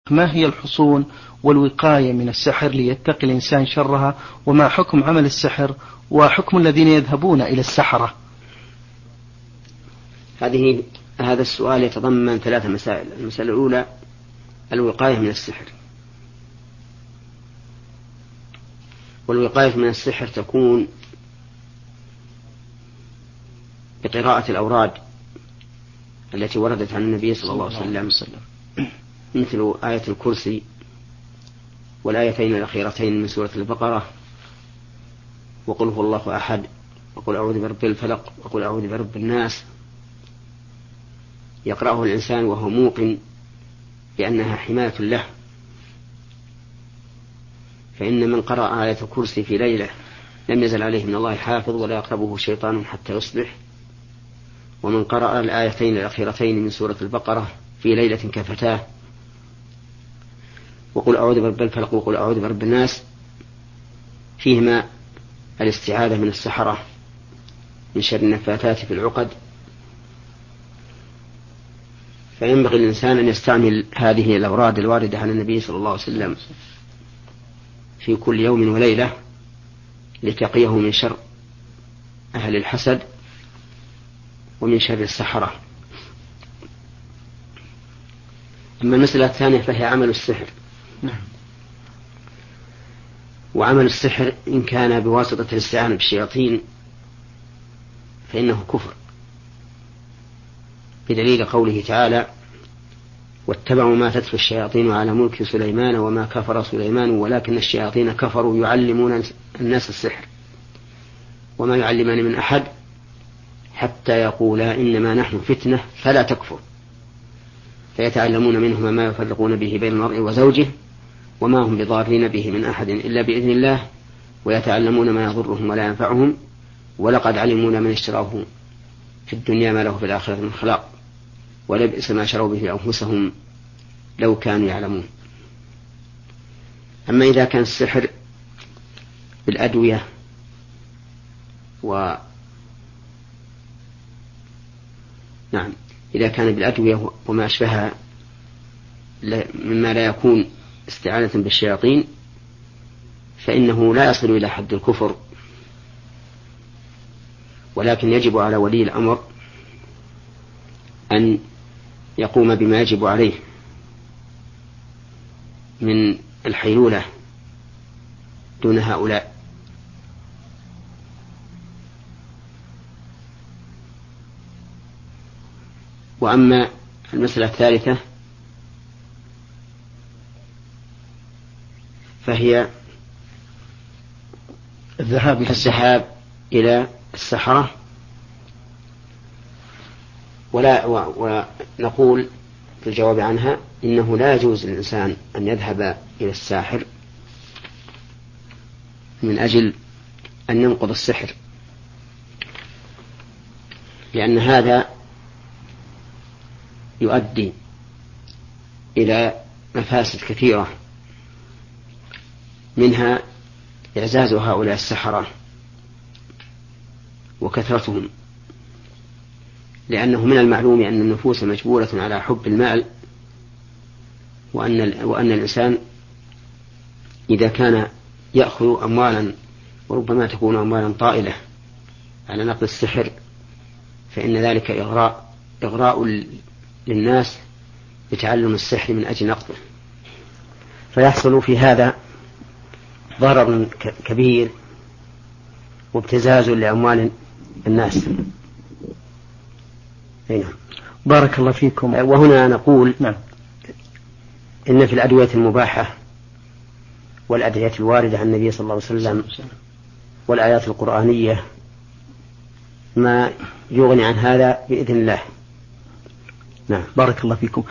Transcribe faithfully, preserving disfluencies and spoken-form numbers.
ما هي الحصون والوقاية من السحر ليتقي الإنسان شرها، وما حكم عمل السحر وحكم الذين يذهبون إلى السحرة؟ هذه هذا السؤال يتضمن ثلاث مسائل. المسألة الأولى الوقاية من السحر، والوقاية من السحر تكون بقراءة الأوراد التي وردت عن النبي صلى الله عليه وسلم، مثل آية الكرسي والآيتين الأخيرتين من سورة البقرة، وقل هو الله أحد، وقل أعوذ برب الفلق، وقل أعوذ برب الناس، يقرأه الإنسان وهو موقن بأنها حماية له. فإن من قرأ آية الكرسي في ليلة لم يزل عليه من الله حافظ ولا يقربه شيطان حتى يصبح، ومن قرأ الآيتين الأخيرتين من سورة البقرة في ليلة كفتاه، وقل أعوذ برب الفلق وقل أعوذ برب الناس، فيهما الاستعاذة من السحرة من شر النفاثات في العقد. فينبغي الإنسان أن يستعمل هذه الأوراد الواردة عن النبي صلى الله عليه وسلم في كل يوم وليلة لتقيه من شر أهل الحسد ومن شر السحرة. أما المسألة الثانية فهي عمل السحر. وعمل السحر إن كان بواسطة الاستعانة بالشياطين فإنه كفر، بدليل قوله تعالى: واتبعوا ما تتلو الشياطين على ملك سليمان وما كفر سليمان ولكن الشياطين كفروا يعلمون الناس السحر وما يعلمان من أحد حتى يقولا إنما نحن فتنة فلا تكفر، فيتعلمون منهما ما يفرقون به بين المرء وزوجه وما هم بضارين به من أحد إلا بإذن الله ويتعلمون ما يضرهم ولا ينفعهم ولقد علمون من اشتراه في الدنيا ما له في الآخرة من خلاق ولبئس ما شروا به أنفسهم لو كانوا يعلمون. أما إذا كان السحر بالأدوية و نعم إذا كان بالأدوية وما أشبهها مما لا يكون استعانة بالشياطين فإنه لا يصل إلى حد الكفر، ولكن يجب على ولي الأمر أن يقوم بما يجب عليه من الحيلولة دون هؤلاء. وأما المسألة الثالثة فهي الذهاب الذهاب إلى السحرة، ولا ونقول في الجواب عنها إنه لا يجوز للإنسان أن يذهب إلى الساحر من أجل أن ينقض السحر، لأن هذا يؤدي إلى مفاسد كثيرة، منها إعزاز هؤلاء السحرة وكثرتهم، لأنه من المعلوم أن النفوس مجبولة على حب المال، وأن, وأن الإنسان إذا كان يأخذ أموالا وربما تكون أموالا طائلة على نقل السحر فإن ذلك إغراء, إغراء للناس بتعلم السحر من أجل نقله، فيحصل في هذا ضرر كبير وابتزاز لأموال الناس. هنا. بارك الله فيكم. وهنا نقول نعم. إن في الأدوية المباحة والأدعية الواردة عن النبي صلى الله عليه وسلم والآيات القرآنية ما يغني عن هذا بإذن الله. نعم. بارك الله فيكم.